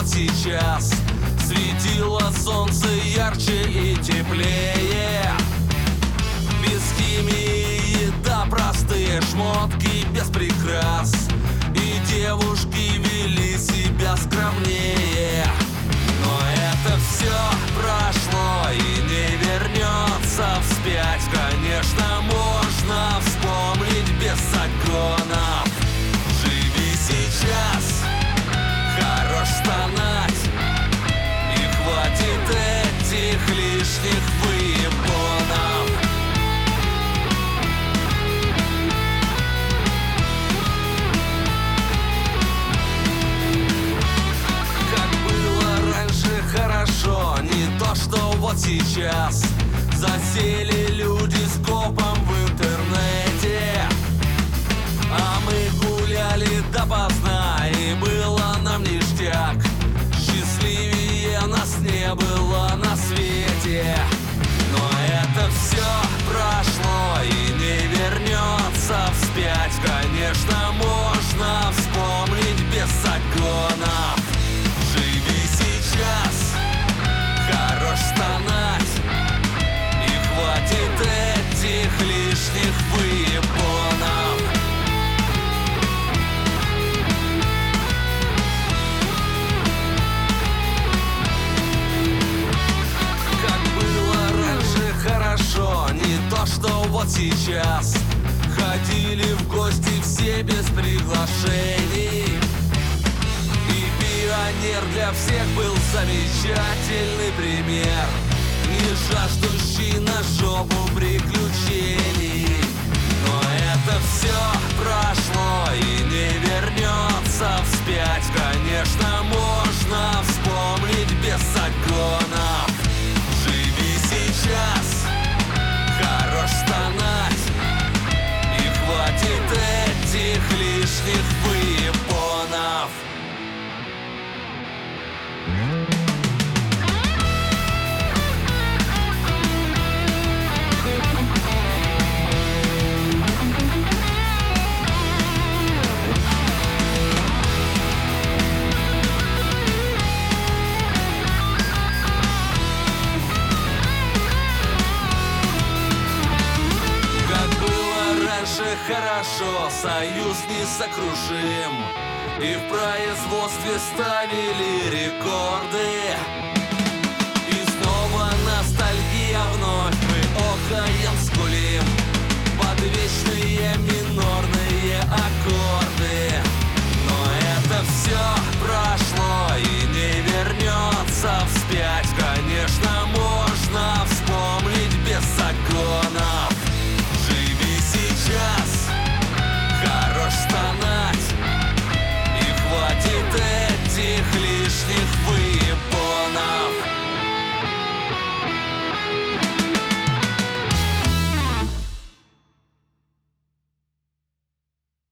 вот сейчас светило солнце ярче и теплее. Без химии, да простые шмотки без прикрас. И девушки вели себя скромнее. Но это все прошло и не вернется вспять. Конечно, можно вспомнить без загонов. Живи сейчас, хорош стонать. И хватит этих лишних выебонов. Хорошо, не то, что вот сейчас. Засели люди скопом в интернете, а мы гуляли допоздна, и было нам ништяк. Счастливее нас не было на свете. Но это все прошло и не вернется вспять. Конечно, можно вспомнить без загонов. Живи сейчас, хорош стонать. И хватит этих лишних выебонов. Как было раньше хорошо, не то, что вот сейчас. Ходили в гости все без приглашений. Пионер для всех был замечательный пример, не жаждущий на жопу приключений. Но это все прошло и не вернется вспять. Конечно, можно вспомнить без загонов. Живи сейчас, хорош стонать. И хватит этих лишних выебонов. Хорошо, союз несокрушим. И в производстве ставили рекорды.